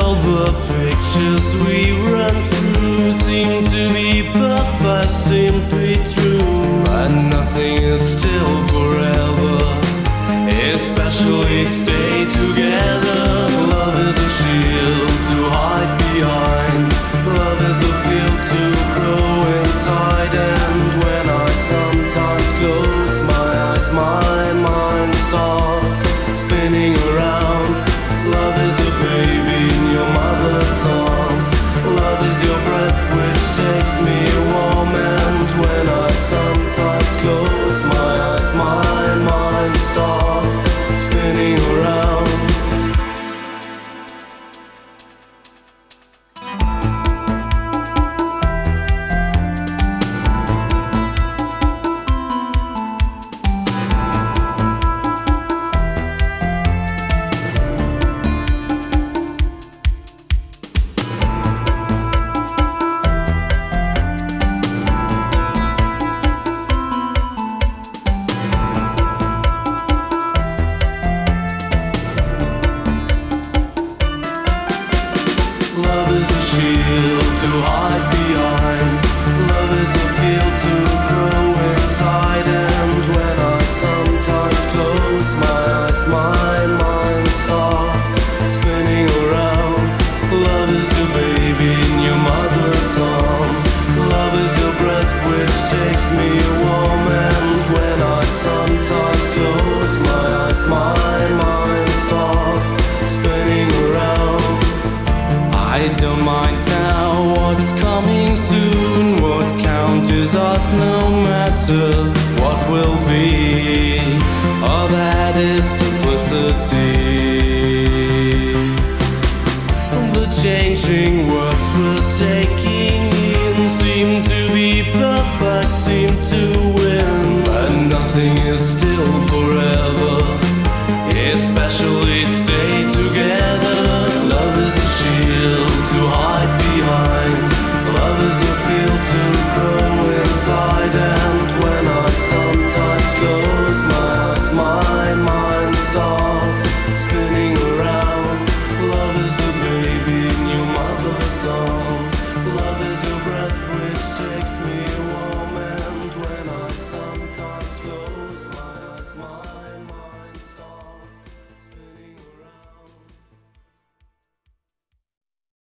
all the pictures we run through seem to be perfect, seem to be true. But nothing is still forever, especially stay together. Love is a shield to hide behind. Love is a field to grow inside. And when I sometimes close my eyes, my mind starts spinning around. Love is the baby in your mother's arms. Love is your breath which takes me warm. And when I sometimes close my eyes, my mind starts spinning around. Love is a shield to hide behind. Love is a field to grow inside. And when I sometimes close my eyes, my mind starts spinning around. Love is the baby in your mother's arms. Love is your breath which takes me warm. And when I sometimes close my eyes, my mind starts spinning around. I don't mind now what's coming soon. What counts is us, no matter what will be. Or that it's simplicity. The changing words will take you